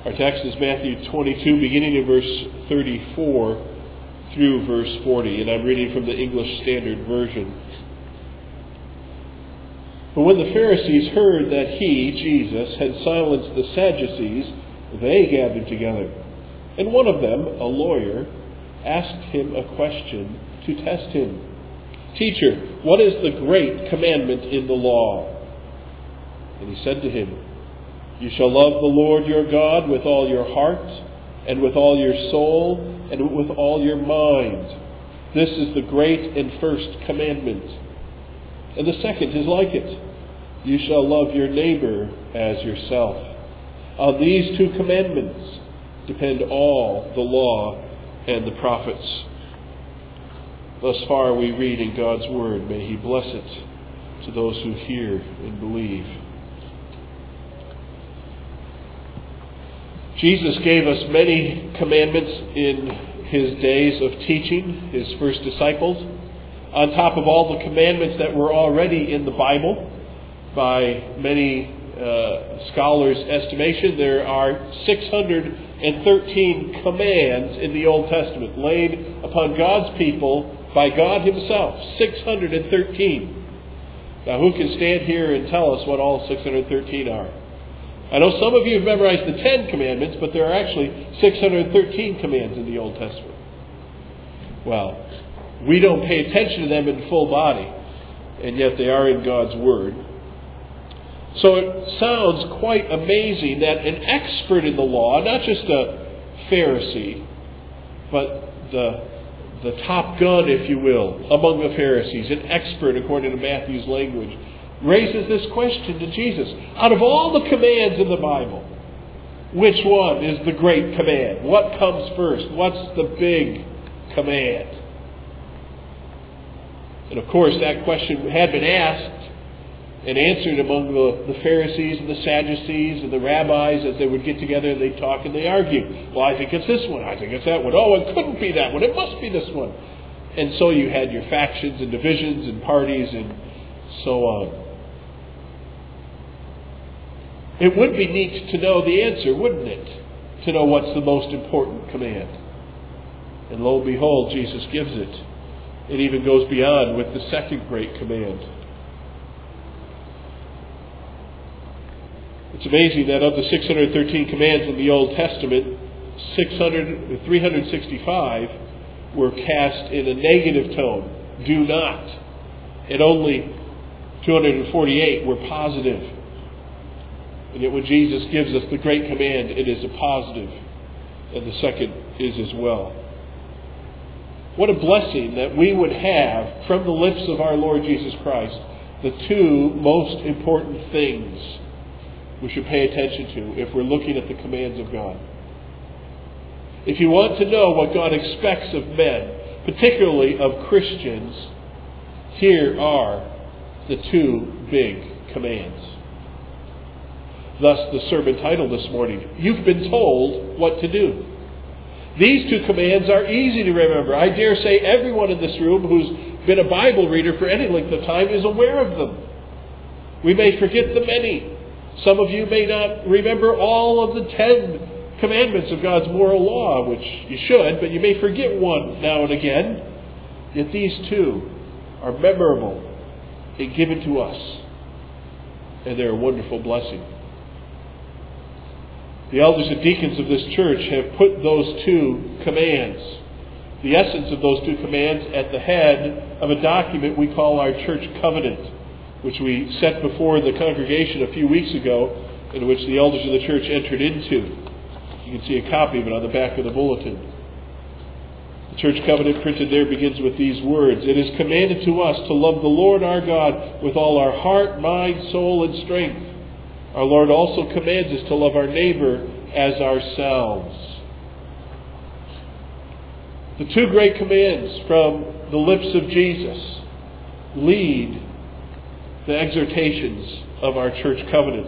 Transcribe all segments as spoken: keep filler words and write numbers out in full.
Our text is Matthew twenty-two, beginning in verse thirty-four through verse forty, and I'm reading from the English Standard Version. But when the Pharisees heard that he, Jesus, had silenced the Sadducees, they gathered together. And one of them, a lawyer, asked him a question to test him. "Teacher, what is the great commandment in the law?" And he said to him, "You shall love the Lord your God with all your heart, and with all your soul, and with all your mind. This is the great and first commandment. And the second is like it. You shall love your neighbor as yourself. On these two commandments depend all the law and the prophets." Thus far we read in God's Word. May He bless it to those who hear and believe. Jesus gave us many commandments in His days of teaching His first disciples, on top of all the commandments that were already in the Bible. By many uh, scholars' estimation, there are six hundred thirteen commands in the Old Testament laid upon God's people by God Himself. six hundred thirteen. Now, who can stand here and tell us what all six hundred thirteen are? I know some of you have memorized the Ten Commandments, but there are actually six hundred thirteen commands in the Old Testament. Well, we don't pay attention to them in full body, and yet they are in God's Word. So it sounds quite amazing that an expert in the law, not just a Pharisee, but the, the top gun, if you will, among the Pharisees, an expert according to Matthew's language, raises this question to Jesus. Out of all the commands in the Bible, which one is the great command? What comes first? What's the big command? And of course, that question had been asked and answered among the, the Pharisees and the Sadducees and the rabbis as they would get together and they'd talk and they argue. Well, I think it's this one. I think it's that one. Oh, it couldn't be that one. It must be this one. And so you had your factions and divisions and parties and so on. It would be neat to know the answer, wouldn't it? To know what's the most important command. And lo and behold, Jesus gives it. It even goes beyond with the second great command. It's amazing that of the six hundred thirteen commands in the Old Testament, six hundred, three hundred sixty-five were cast in a negative tone. Do not. And only two hundred forty-eight were positive. And yet when Jesus gives us the great command, it is a positive. And the second is as well. What a blessing that we would have from the lips of our Lord Jesus Christ the two most important things we should pay attention to if we're looking at the commands of God. If you want to know what God expects of men, particularly of Christians, here are the two big commands. Thus the sermon title this morning, You've Been Told What to Do. These two commands are easy to remember. I dare say everyone in this room who's been a Bible reader for any length of time is aware of them. We may forget the many. Some of you may not remember all of the ten commandments of God's moral law, which you should, but you may forget one now and again. Yet these two are memorable and given to us, and they're a wonderful blessing. The elders and deacons of this church have put those two commands, the essence of those two commands, at the head of a document we call our church covenant, which we set before the congregation a few weeks ago, in which the elders of the church entered into. You can see a copy of it on the back of the bulletin. The church covenant printed there begins with these words, It is commanded to us to love the Lord our God with all our heart, mind, soul, and strength. Our Lord also commands us to love our neighbor as ourselves. The two great commands from the lips of Jesus lead the exhortations of our church covenant.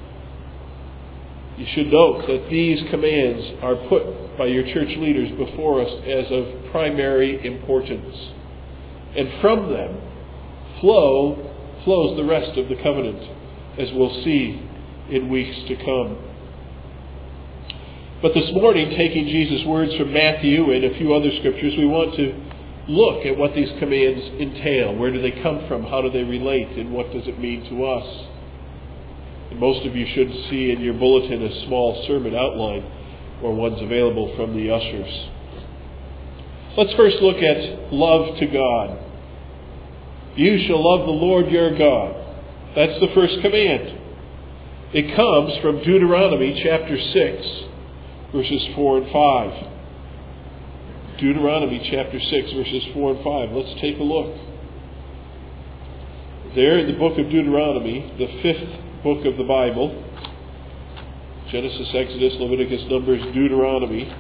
You should note that these commands are put by your church leaders before us as of primary importance. And from them flow flows the rest of the covenant, as we'll see in weeks to come. But this morning, taking Jesus' words from Matthew and a few other scriptures, we want to look at what these commands entail. Where do they come from? How do they relate? And what does it mean to us? And most of you should see in your bulletin a small sermon outline, or one's available from the ushers. Let's first look at love to God. You shall love the Lord your God. That's the first command. It comes from Deuteronomy chapter six, verses four and five. Deuteronomy chapter six, verses four and five. Let's take a look. There in the book of Deuteronomy, the fifth book of the Bible, Genesis, Exodus, Leviticus, Numbers, Deuteronomy.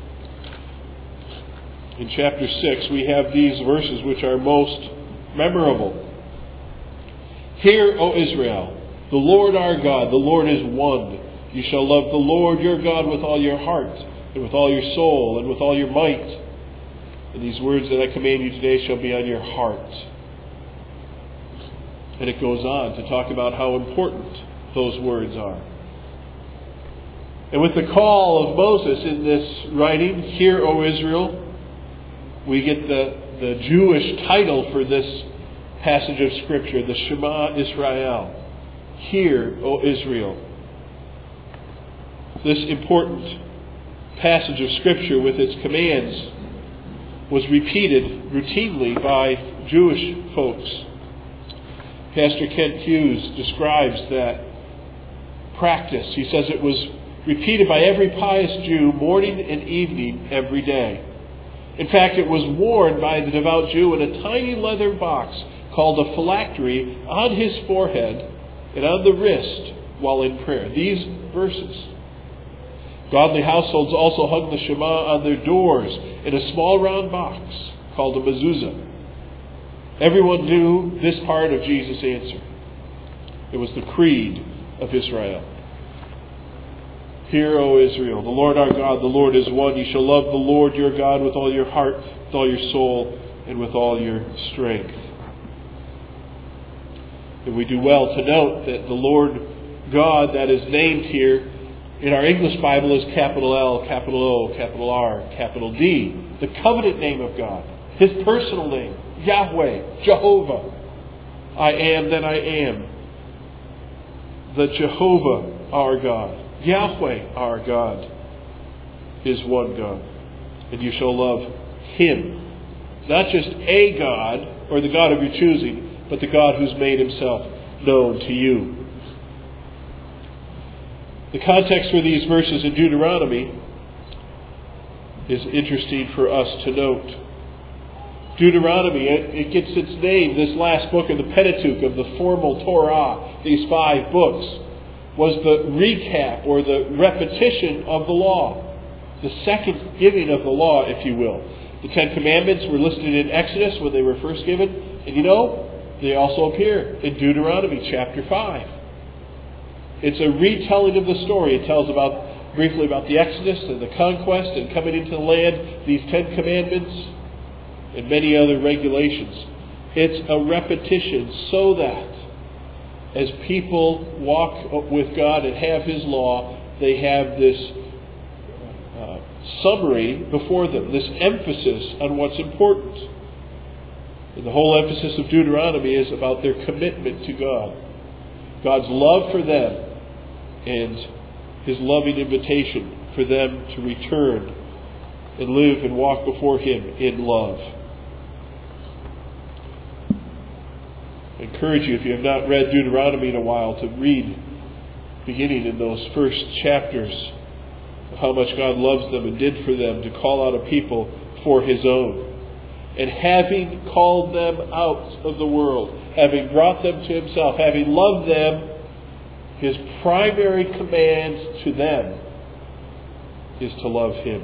In chapter six, we have these verses which are most memorable. Hear, O Israel, the Lord our God, the Lord is one. You shall love the Lord your God with all your heart, and with all your soul, and with all your might. And these words that I command you today shall be on your heart. And it goes on to talk about how important those words are. And with the call of Moses in this writing, Hear, O Israel, we get the, the Jewish title for this passage of Scripture, the Shema Israel. Hear, O Israel. This important passage of Scripture with its commands was repeated routinely by Jewish folks. Pastor Kent Hughes describes that practice. He says it was repeated by every pious Jew morning and evening every day. In fact, it was worn by the devout Jew in a tiny leather box called a phylactery on his forehead and on the wrist while in prayer. These verses. Godly households also hung the Shema on their doors in a small round box called a mezuzah. Everyone knew this part of Jesus' answer. It was the creed of Israel. Hear, O Israel, the Lord our God, the Lord is one. You shall love the Lord your God with all your heart, with all your soul, and with all your strength. And we do well to note that the Lord God that is named here in our English Bible is capital L, capital O, capital R, capital D. The covenant name of God. His personal name. Yahweh, Jehovah. I am that I am. The Jehovah, our God. Yahweh, our God, is one God. And you shall love Him. Not just a God, or the God of your choosing, but the God who's made Himself known to you. The context for these verses in Deuteronomy is interesting for us to note. Deuteronomy, it, it gets its name, this last book of the Pentateuch, of the formal Torah, these five books, was the recap or the repetition of the law. The second giving of the law, if you will. The Ten Commandments were listed in Exodus when they were first given. And you know, they also appear in Deuteronomy chapter five. It's a retelling of the story. It tells about briefly about the Exodus and the conquest and coming into the land, these Ten Commandments, and many other regulations. It's a repetition so that as people walk with God and have His law, they have this uh, summary before them, this emphasis on what's important. And the whole emphasis of Deuteronomy is about their commitment to God. God's love for them and His loving invitation for them to return and live and walk before Him in love. I encourage you, if you have not read Deuteronomy in a while, to read, beginning in those first chapters, of how much God loves them and did for them to call out a people for His own. And having called them out of the world, having brought them to Himself, having loved them, His primary command to them is to love Him.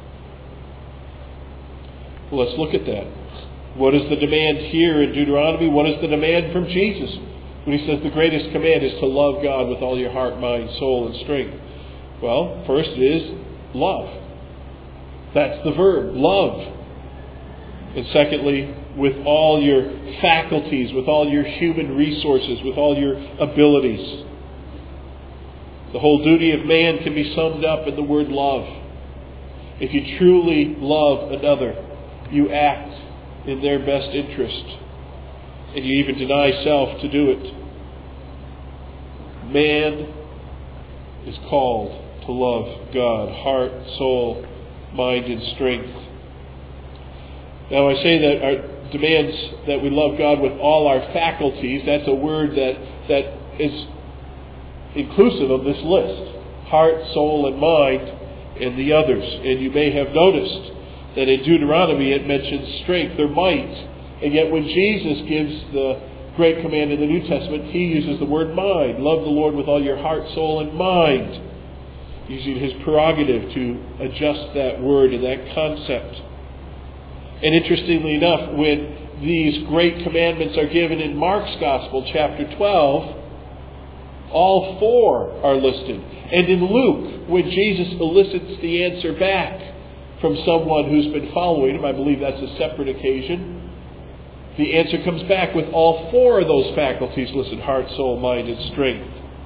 Well, let's look at that. What is the demand here in Deuteronomy? What is the demand from Jesus when He says the greatest command is to love God with all your heart, mind, soul, and strength? Well, first it is love. That's the verb, love. And secondly, with all your faculties, with all your human resources, with all your abilities. The whole duty of man can be summed up in the word love. If you truly love another, you act in their best interest, and you even deny self to do it. Man is called to love God, heart, soul, mind, and strength. Now I say that our demands that we love God with all our faculties. That's a word that, that is inclusive of this list. Heart, soul, and mind, and the others. And you may have noticed that in Deuteronomy it mentions strength or might. And yet when Jesus gives the great command in the New Testament, He uses the word mind. Love the Lord with all your heart, soul, and mind. Using His prerogative to adjust that word and that concept. And interestingly enough, when these great commandments are given in Mark's Gospel, chapter twelve, all four are listed. And in Luke, when Jesus elicits the answer back from someone who's been following Him, I believe that's a separate occasion, the answer comes back with all four of those faculties listed: heart, soul, mind, and strength.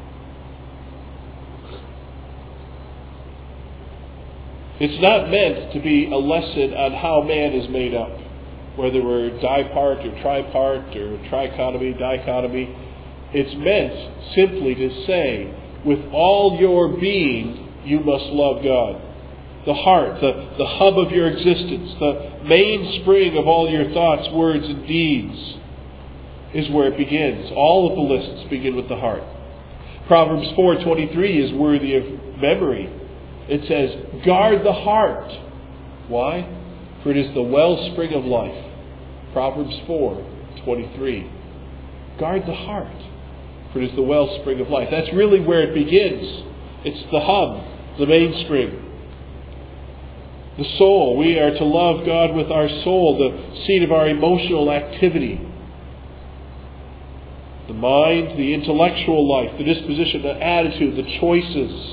It's not meant to be a lesson on how man is made up, whether we're dipart or tripart or trichotomy, dichotomy. It's meant simply to say, with all your being, you must love God. The heart, the, the hub of your existence, the mainspring of all your thoughts, words, and deeds is where it begins. All of the lists begin with the heart. Proverbs four twenty-three is worthy of memory. It says, guard the heart. Why? For it is the wellspring of life. Proverbs four twenty-three. Guard the heart, for it is the wellspring of life. That's really where it begins. It's the hub, the mainspring. The soul. We are to love God with our soul, the seat of our emotional activity. The mind, the intellectual life, the disposition, the attitude, the choices.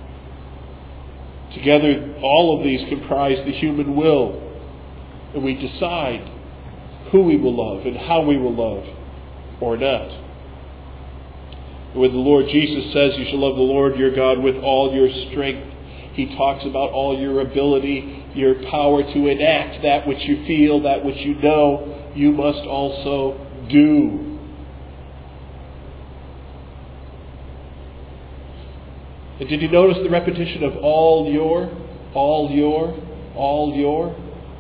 Together, all of these comprise the human will. And we decide who we will love and how we will love or not. When the Lord Jesus says you shall love the Lord your God with all your strength, He talks about all your ability, your power to enact that which you feel, that which you know, you must also do. And did you notice the repetition of all your, all your, all your?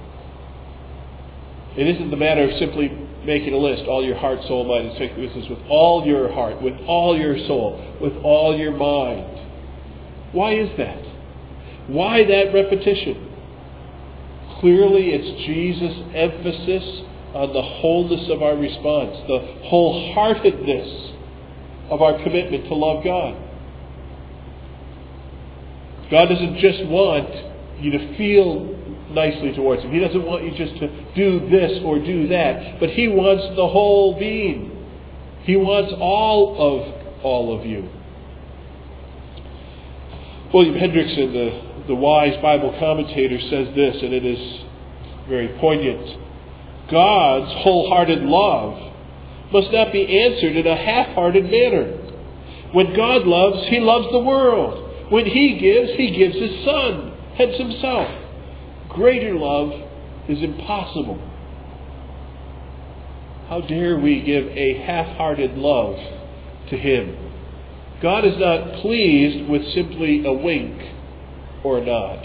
It isn't the matter of simply making a list, all your heart, soul, mind, and strength. This is with all your heart, with all your soul, with all your mind. Why is that? Why that repetition? Clearly it's Jesus' emphasis on the wholeness of our response, the wholeheartedness of our commitment to love God. God doesn't just want you to feel nicely towards Him. He doesn't want you just to do this or do that. But He wants the whole being. He wants all of all of you. William Hendrickson, the, the wise Bible commentator, says this, and it is very poignant. God's wholehearted love must not be answered in a half-hearted manner. When God loves, He loves the world. When He gives, He gives His Son, hence Himself. Greater love is impossible. How dare we give a half-hearted love to Him? God is not pleased with simply a wink or a nod.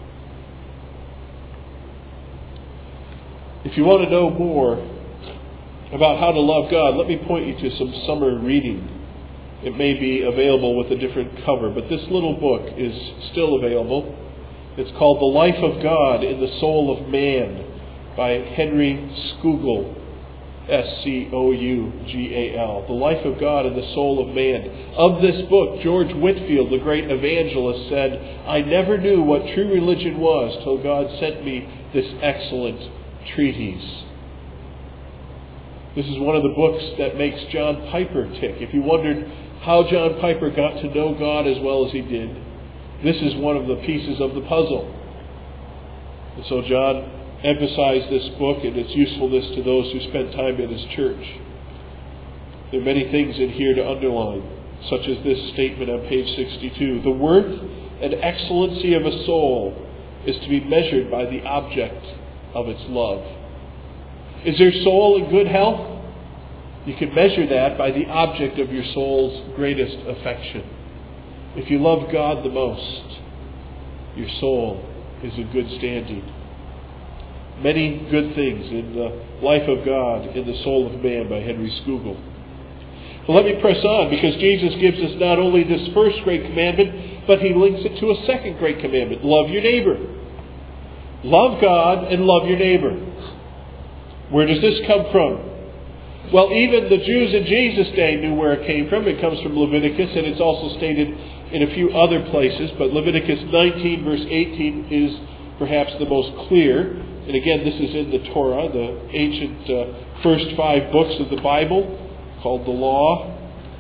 If you want to know more about how to love God, let me point you to some summer reading. It may be available with a different cover, but this little book is still available. It's called The Life of God in the Soul of Man by Henry Scougal, S C O U G A L. The Life of God in the Soul of Man. Of this book, George Whitefield, the great evangelist, said, I never knew what true religion was till God sent me this excellent treatise. This is one of the books that makes John Piper tick. If you wondered how John Piper got to know God as well as he did, this is one of the pieces of the puzzle. And so John emphasized this book and its usefulness to those who spent time in his church. There are many things in here to underline. such as this statement on page sixty-two. The worth and excellency of a soul is to be measured by the object of its love. Is your soul in good health? You can measure that by the object of your soul's greatest affection. If you love God the most, your soul is in good standing. Many Good Things in the Life of God in the Soul of Man by Henry Scougal. Well, let me press on, because Jesus gives us not only this first great commandment, but He links it to a second great commandment. Love your neighbor. Love God and love your neighbor. Where does this come from? Well, even the Jews in Jesus' day knew where it came from. It comes from Leviticus, and it's also stated in a few other places. But Leviticus nineteen, verse eighteen is perhaps the most clear. And again, this is in the Torah, the ancient uh, first five books of the Bible, called the Law.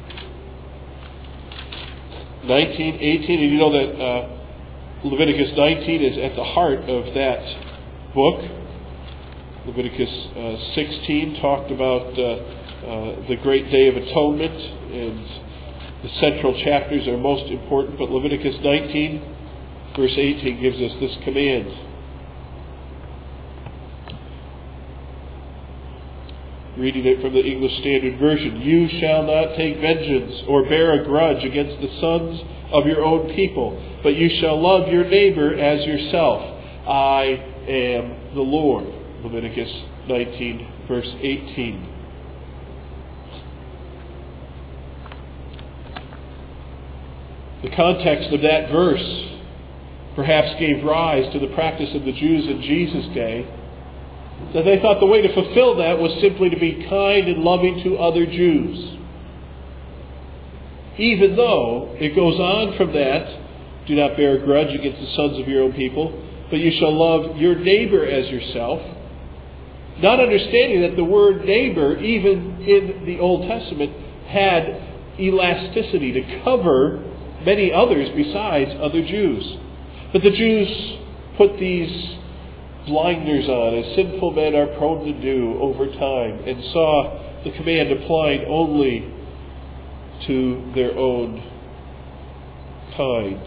nineteen, eighteen, and you know that uh, Leviticus nineteen is at the heart of that book. Leviticus uh, sixteen talked about uh, uh, the great Day of Atonement, and the central chapters are most important, but Leviticus nineteen, verse eighteen gives us this command. Reading it from the English Standard Version. You shall not take vengeance or bear a grudge against the sons of your own people, but you shall love your neighbor as yourself. I am the Lord. Leviticus nineteen, verse eighteen. The context of that verse perhaps gave rise to the practice of the Jews in Jesus' day, that they thought the way to fulfill that was simply to be kind and loving to other Jews. Even though it goes on from that, do not bear a grudge against the sons of your own people, but you shall love your neighbor as yourself. Not understanding that the word neighbor, even in the Old Testament, had elasticity to cover many others besides other Jews. But the Jews put these blinders on, as sinful men are prone to do over time, and saw the command applied only to their own kind.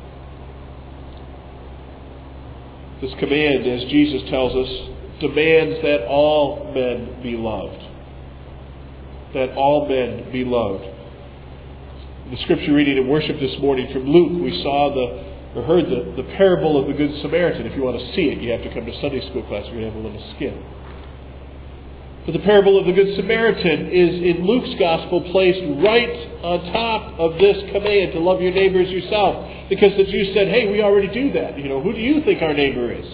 This command, as Jesus tells us, demands that all men be loved. That all men be loved. In the scripture reading in worship this morning from Luke, we saw the or heard the, the parable of the Good Samaritan. If you want to see it, you have to come to Sunday school class. We're going to have a little skin. But the parable of the Good Samaritan is in Luke's Gospel placed right on top of this command to love your neighbor as yourself. Because the Jews said, hey, we already do that. You know, who do you think our neighbor is?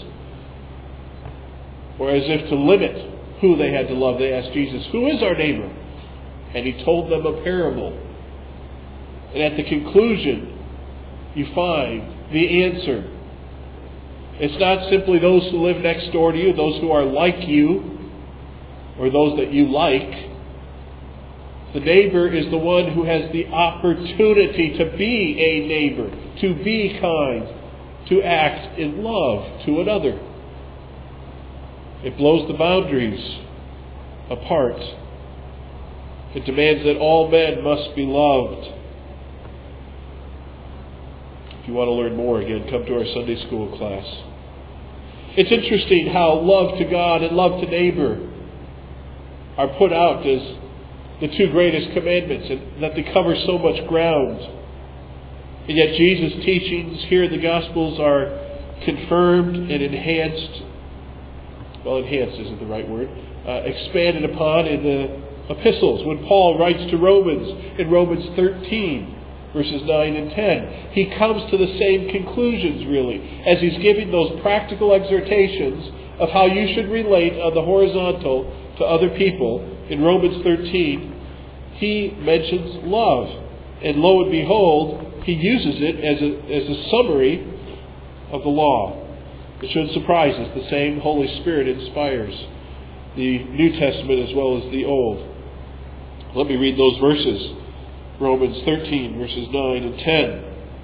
Or as if to limit who they had to love, they asked Jesus, who is our neighbor? And He told them a parable. And at the conclusion, you find the answer. It's not simply those who live next door to you, those who are like you, or those that you like. The neighbor is the one who has the opportunity to be a neighbor, to be kind, to act in love to another. It blows the boundaries apart. It demands that all men must be loved. If you want to learn more, again, come to our Sunday school class. It's interesting how love to God and love to neighbor are put out as the two greatest commandments, and that they cover so much ground. And yet Jesus' teachings here in the Gospels are confirmed and enhanced. Well, enhanced isn't the right word. Uh, expanded upon in the epistles. When Paul writes to Romans in Romans thirteen, verses nine and ten, he comes to the same conclusions, really, as he's giving those practical exhortations of how you should relate on the horizontal to other people. In Romans thirteen, he mentions love. And lo and behold, he uses it as a, as a summary of the law. It shouldn't surprise us. The same Holy Spirit inspires the New Testament as well as the Old. Let me read those verses. Romans thirteen, verses nine and ten.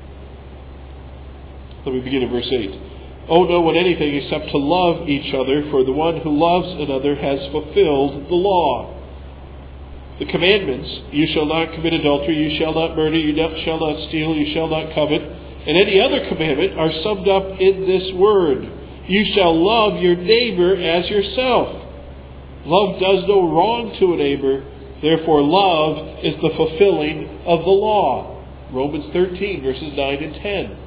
Let me begin at verse eight. Owe no one anything except to love each other, for the one who loves another has fulfilled the law. The commandments, you shall not commit adultery, you shall not murder, you shall not steal, you shall not covet, and any other commandment are summed up in this word. You shall love your neighbor as yourself. Love does no wrong to a neighbor, therefore love is the fulfilling of the law. Romans thirteen, verses nine and ten.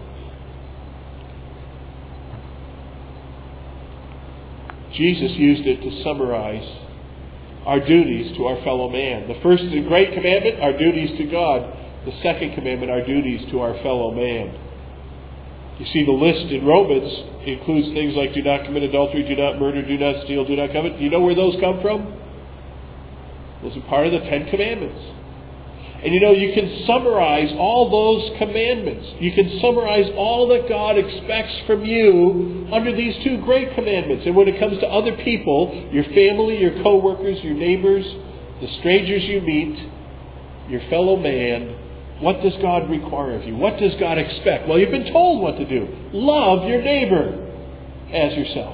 Jesus used it to summarize our duties to our fellow man. The first and great commandment, our duties to God. The second commandment, our duties to our fellow man. You see, the list in Romans includes things like do not commit adultery, do not murder, do not steal, do not covet. Do you know where those come from? Those are part of the Ten Commandments. And you know, you can summarize all those commandments. You can summarize all that God expects from you under these two great commandments. And when it comes to other people, your family, your co-workers, your neighbors, the strangers you meet, your fellow man, what does God require of you? What does God expect? Well, you've been told what to do. Love your neighbor as yourself.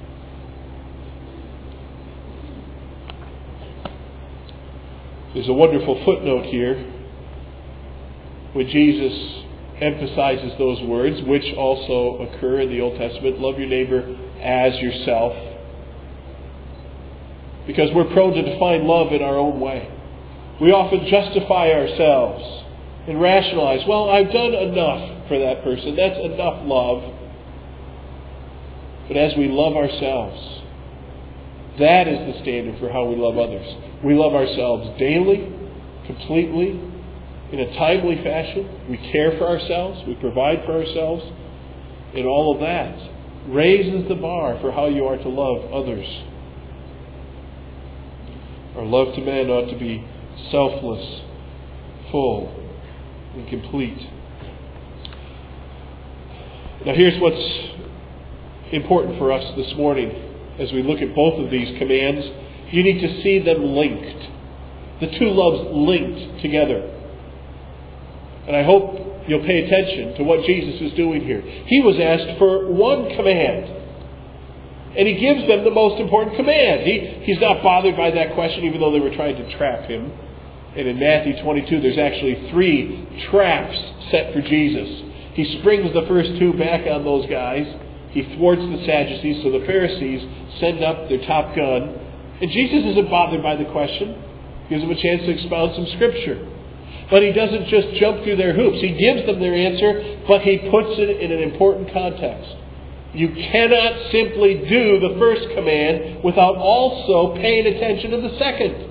There's a wonderful footnote here when Jesus emphasizes those words, which also occur in the Old Testament. Love your neighbor as yourself. Because we're prone to define love in our own way. We often justify ourselves and rationalize, well, I've done enough for that person. That's enough love. But as we love ourselves, that is the standard for how we love others. We love ourselves daily, completely, in a timely fashion. We care for ourselves. We provide for ourselves. And all of that raises the bar for how you are to love others. Our love to man ought to be selfless, full, and complete. Now here's what's important for us this morning as we look at both of these commands. You need to see them linked. The two loves linked together. And I hope you'll pay attention to what Jesus is doing here. He was asked for one command. And He gives them the most important command. He, he's not bothered by that question, even though they were trying to trap Him. And in Matthew twenty-two, there's actually three traps set for Jesus. He springs the first two back on those guys. He thwarts the Sadducees, so the Pharisees send up their top gun. And Jesus isn't bothered by the question. He gives them a chance to expound some Scripture. But He doesn't just jump through their hoops. He gives them their answer, but He puts it in an important context. You cannot simply do the first command without also paying attention to the second.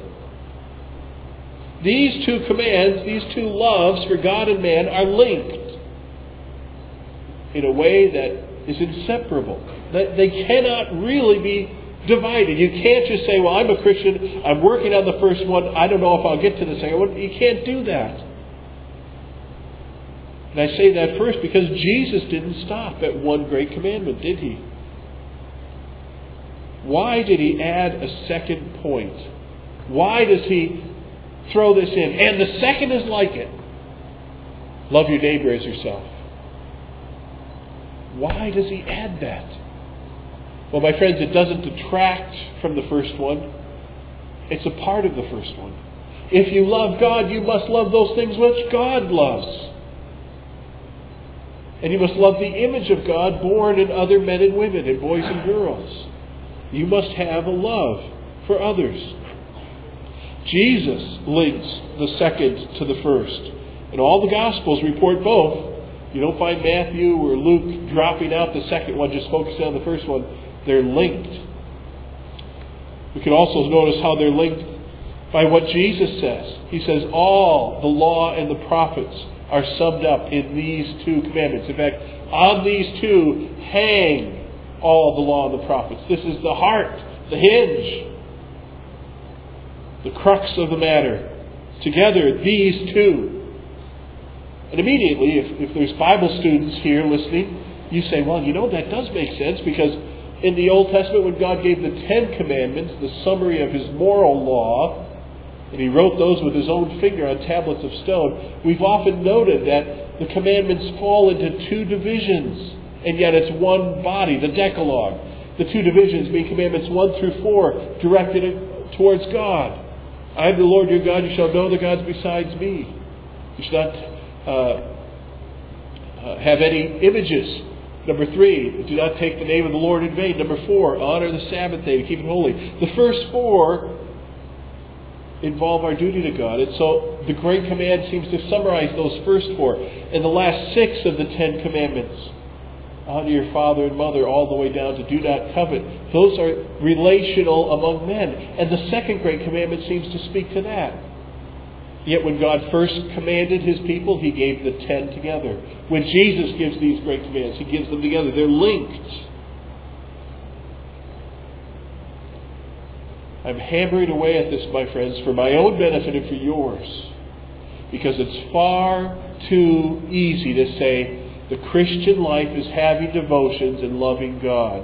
These two commands, these two loves for God and man are linked in a way that is inseparable. That they cannot really be divided. You can't just say, well, I'm a Christian, I'm working on the first one, I don't know if I'll get to the second one. You can't do that. And I say that first because Jesus didn't stop at one great commandment, did He? Why did He add a second point? Why does He throw this in? And the second is like it. Love your neighbor as yourself. Why does He add that? Well, my friends, it doesn't detract from the first one. It's a part of the first one. If you love God, you must love those things which God loves. And you must love the image of God born in other men and women, and boys and girls. You must have a love for others. Jesus links the second to the first. And all the Gospels report both. You don't find Matthew or Luke dropping out the second one, just focusing on the first one. They're linked. We can also notice how they're linked by what Jesus says. He says all the law and the prophets are summed up in these two commandments. In fact, on these two hang all the law and the prophets. This is the heart, the hinge, the crux of the matter. Together, these two. And immediately, if, if there's Bible students here listening, you say, well, you know, that does make sense, because in the Old Testament, when God gave the Ten Commandments, the summary of His moral law, and He wrote those with His own finger on tablets of stone, we've often noted that the commandments fall into two divisions, and yet it's one body, the Decalogue. The two divisions being commandments one through four, directed towards God. I am the Lord your God. You shall know the gods besides me. You shall not uh, uh, have any images. Number three, do not take the name of the Lord in vain. Number four, honor the Sabbath day to keep it holy. The first four involve our duty to God. And so the Great Command seems to summarize those first four. And the last six of the Ten Commandments, honor your father and mother, all the way down to do not covet, those are relational among men. And the second Great Commandment seems to speak to that. Yet when God first commanded His people, He gave the ten together. When Jesus gives these great commands, He gives them together. They're linked. I'm hammering away at this, my friends, for my own benefit and for yours. Because it's far too easy to say the Christian life is having devotions and loving God.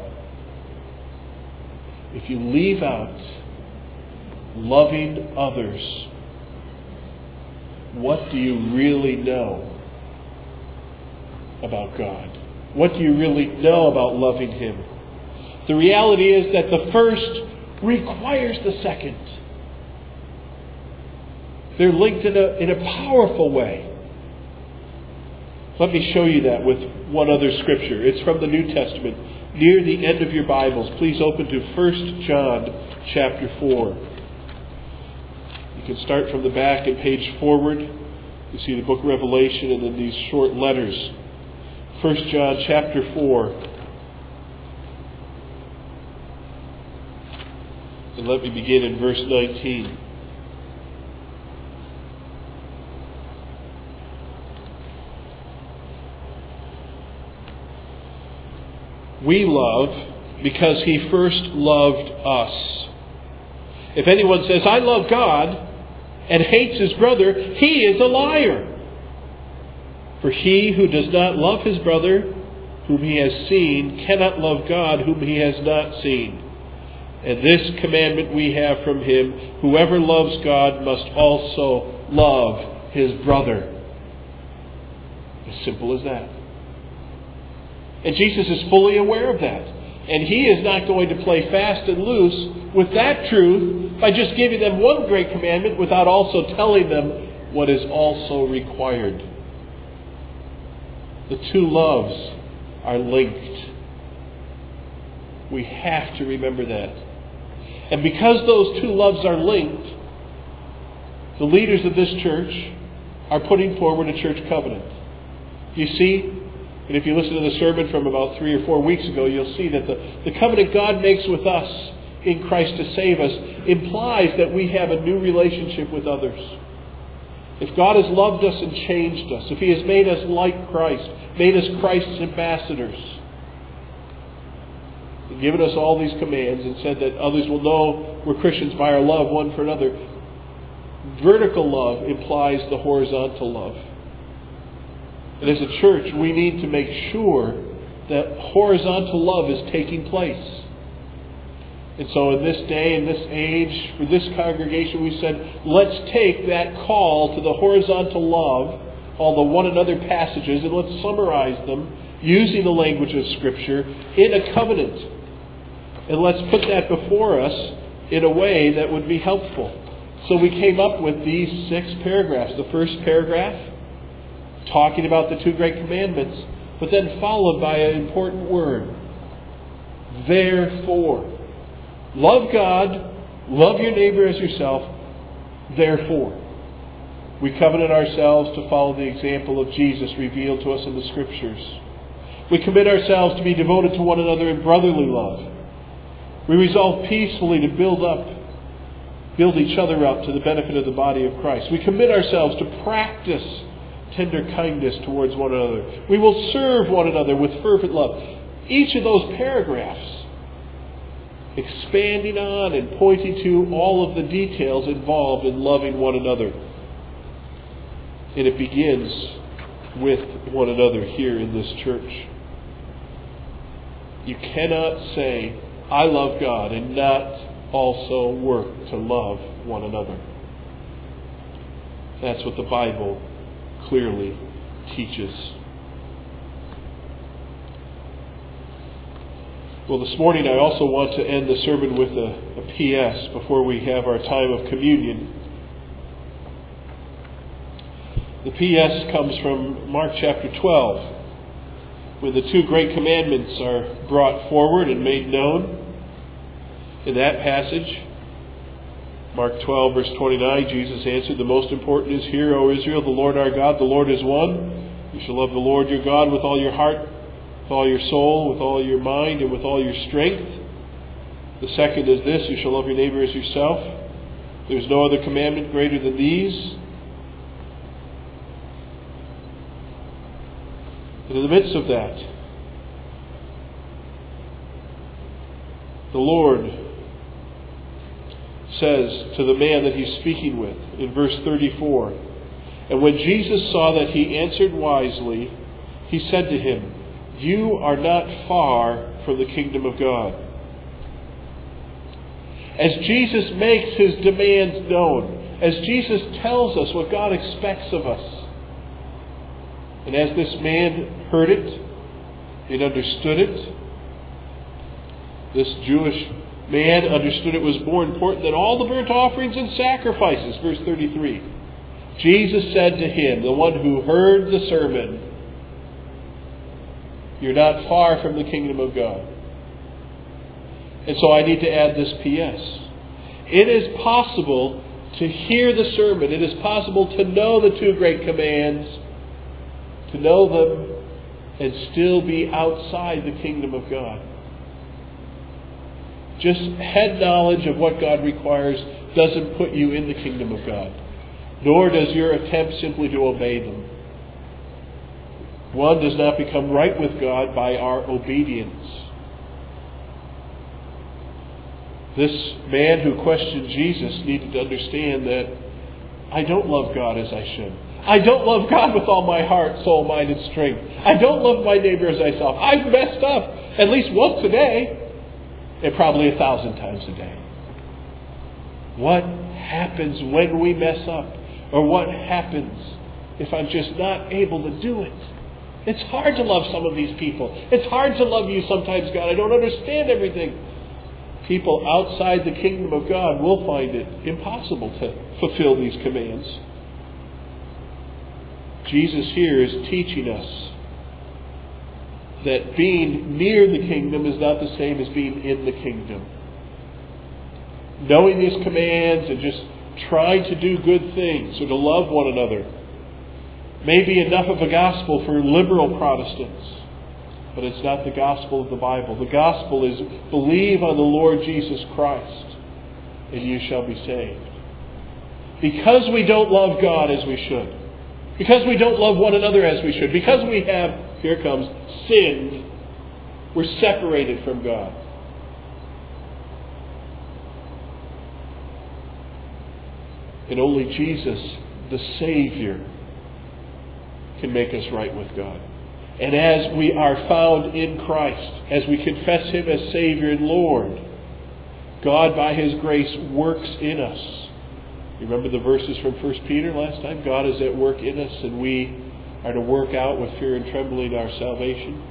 If you leave out loving others, what do you really know about God? What do you really know about loving Him? The reality is that the first requires the second. They're linked in a, in a powerful way. Let me show you that with one other scripture. It's from the New Testament. Near the end of your Bibles, please open to First John chapter four. You can start from the back and page forward. You see the book of Revelation and then these short letters. First John chapter four. And let me begin in verse nineteen. We love because He first loved us. If anyone says, I love God, and hates his brother, he is a liar. For he who does not love his brother, whom he has seen, cannot love God, whom he has not seen. And this commandment we have from Him, whoever loves God must also love his brother. As simple as that. And Jesus is fully aware of that. And He is not going to play fast and loose with that truth by just giving them one great commandment without also telling them what is also required. The two loves are linked. We have to remember that. And because those two loves are linked, the leaders of this church are putting forward a church covenant. You see, and if you listen to the sermon from about three or four weeks ago, you'll see that the, the covenant God makes with us in Christ to save us implies that we have a new relationship with others. If God has loved us and changed us, if He has made us like Christ, made us Christ's ambassadors, and given us all these commands and said that others will know we're Christians by our love one for another, vertical love implies the horizontal love. And as a church, we need to make sure that horizontal love is taking place. And so in this day, in this age, for this congregation, we said, let's take that call to the horizontal love, all the one another passages, and let's summarize them using the language of Scripture in a covenant. And let's put that before us in a way that would be helpful. So we came up with these six paragraphs. The first paragraph, talking about the two great commandments, but then followed by an important word. Therefore. Love God, love your neighbor as yourself, therefore. We covenant ourselves to follow the example of Jesus revealed to us in the Scriptures. We commit ourselves to be devoted to one another in brotherly love. We resolve peacefully to build up, build each other up to the benefit of the body of Christ. We commit ourselves to practice tender kindness towards one another. We will serve one another with fervent love. Each of those paragraphs expanding on and pointing to all of the details involved in loving one another. And it begins with one another here in this church. You cannot say, I love God, and not also work to love one another. That's what the Bible clearly teaches. Well, this morning I also want to end the sermon with a, a P S before we have our time of communion. The P S comes from Mark chapter twelve, when the two great commandments are brought forward and made known. In that passage, Mark twelve, verse twenty-nine, Jesus answered, "The most important is, Hear, O Israel, the Lord our God, the Lord is one. You shall love the Lord your God with all your heart, with all your soul, with all your mind, and with all your strength. The second is this, you shall love your neighbor as yourself. There is no other commandment greater than these." And in the midst of that, the Lord says to the man that he's speaking with in verse thirty-four, "And when Jesus saw that he answered wisely, he said to him, 'You are not far from the kingdom of God.'" As Jesus makes his demands known, as Jesus tells us what God expects of us, and as this man heard it and understood it, this Jewish man understood it was more important than all the burnt offerings and sacrifices. Verse thirty-three. Jesus said to him, the one who heard the sermon, "You're not far from the kingdom of God." And so I need to add this P S. It is possible to hear the sermon. It is possible to know the two great commands, to know them, and still be outside the kingdom of God. Just head knowledge of what God requires doesn't put you in the kingdom of God, nor does your attempt simply to obey them. One does not become right with God by our obedience. This man who questioned Jesus needed to understand that I don't love God as I should. I don't love God with all my heart, soul, mind, and strength. I don't love my neighbor as myself. I've messed up at least once a day, and probably a thousand times a day. What happens when we mess up? Or what happens if I'm just not able to do it? It's hard to love some of these people. It's hard to love you sometimes, God. I don't understand everything. People outside the kingdom of God will find it impossible to fulfill these commands. Jesus here is teaching us that being near the kingdom is not the same as being in the kingdom. Knowing these commands and just trying to do good things or to love one another may be enough of a gospel for liberal Protestants, but it's not the gospel of the Bible. The gospel is believe on the Lord Jesus Christ and you shall be saved. Because we don't love God as we should, because we don't love one another as we should, because we have, here it comes, sinned, we're separated from God. And only Jesus, the Savior, can make us right with God. And as we are found in Christ, as we confess Him as Savior and Lord, God by His grace works in us. You remember the verses from First Peter last time? God is at work in us and we are to work out with fear and trembling our salvation.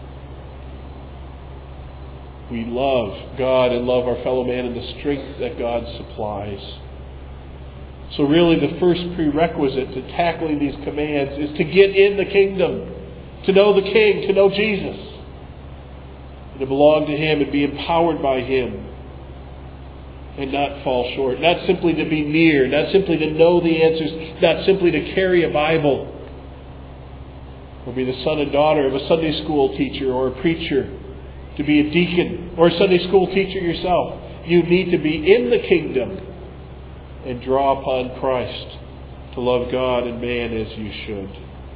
We love God and love our fellow man in the strength that God supplies. So really the first prerequisite to tackling these commands is to get in the kingdom, to know the King, to know Jesus, and to belong to Him and be empowered by Him and not fall short. Not simply to be near, not simply to know the answers, not simply to carry a Bible or be the son and daughter of a Sunday school teacher or a preacher, to be a deacon or a Sunday school teacher yourself. You need to be in the kingdom and draw upon Christ to love God and man as you should.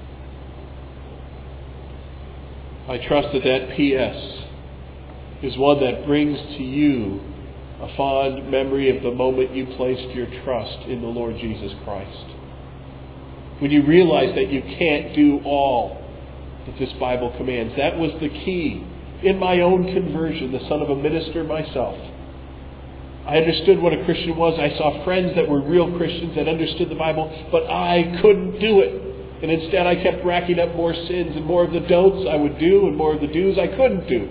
I trust that that P S is one that brings to you a fond memory of the moment you placed your trust in the Lord Jesus Christ. When you realize that you can't do all that this Bible commands. That was the key. In my own conversion, the son of a minister myself, I understood what a Christian was. I saw friends that were real Christians that understood the Bible, but I couldn't do it. And instead I kept racking up more sins and more of the don'ts I would do and more of the do's I couldn't do.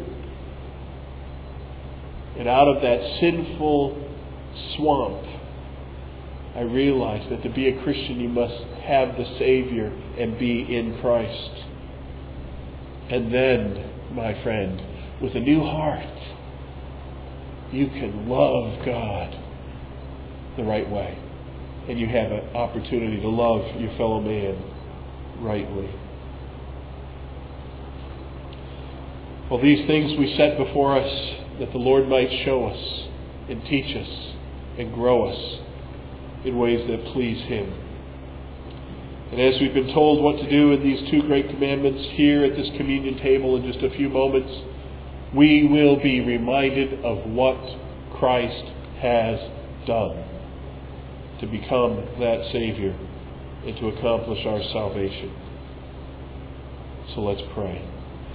And out of that sinful swamp, I realize that to be a Christian you must have the Savior and be in Christ. And then, my friend, with a new heart, you can love God the right way. And you have an opportunity to love your fellow man rightly. Well, these things we set before us that the Lord might show us and teach us and grow us in ways that please Him. And as we've been told what to do in these two great commandments here at this communion table in just a few moments, we will be reminded of what Christ has done to become that Savior and to accomplish our salvation. So let's pray.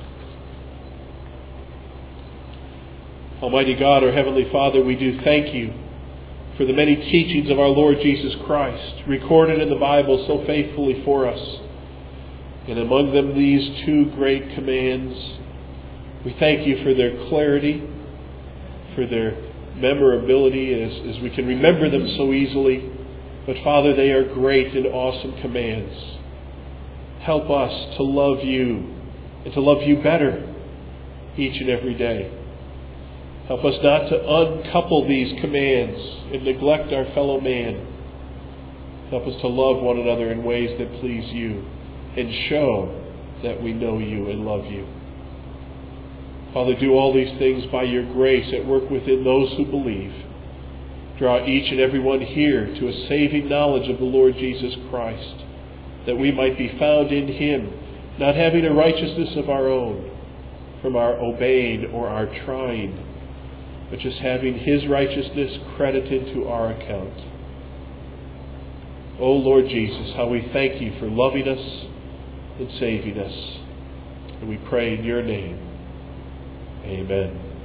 Almighty God, our Heavenly Father, we do thank You for the many teachings of our Lord Jesus Christ, recorded in the Bible so faithfully for us. And among them these two great commands. We thank You for their clarity, for their memorability as, as we can remember them so easily. But Father, they are great and awesome commands. Help us to love You and to love You better each and every day. Help us not to uncouple these commands and neglect our fellow man. Help us to love one another in ways that please You and show that we know You and love You. Father, do all these things by Your grace at work within those who believe. Draw each and every one here to a saving knowledge of the Lord Jesus Christ, that we might be found in Him, not having a righteousness of our own from our obeying or our trying, but just having His righteousness credited to our account. O Lord Jesus, how we thank You for loving us and saving us. And we pray in Your name. Amen.